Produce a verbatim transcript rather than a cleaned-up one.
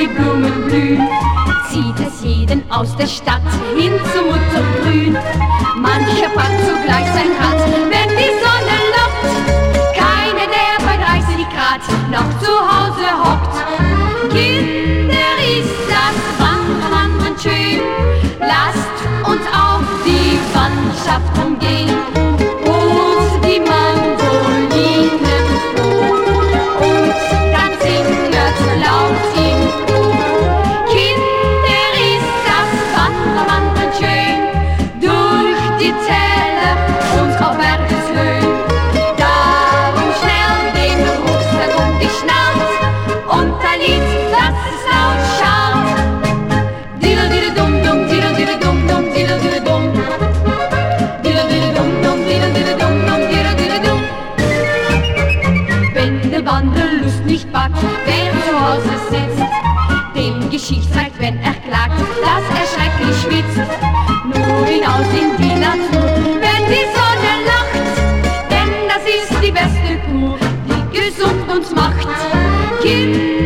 die Blumen blühen, zieht es jeden aus der Stadt hin zu Muttergrün. Mancher packt zugleich sein Rad, wenn die Sonne lockt. Keiner, der bei dreißig Grad noch zu Hause hockt. Kinder, ist das Wandern, Wandern schön. Lasst uns auf die Wanderschaften gehen und die Mandoline und dann singet laut im Chor. Kinder, ist das Wandern, Wandern schön durch die Täler und auf Bergeshöhen. Darum schnell den Rucksack um die Schnauz und ein Lied, das es laut schaut. Diddle diddle dum dum, diddle diddle dum dum, diddle diddle dum. Diddle diddle dum dum, diddle diddle dum dum, diddle diddle dum. Wenn der Wanderlust nicht packt, wer zu Hause sitzt, dem Geschicht zeigt, wenn er klagt, dass er schrecklich schwitzt. Nur hinaus in die Natur, wenn die Sonne lacht, denn das ist die beste Kur, die gesund uns macht. Kind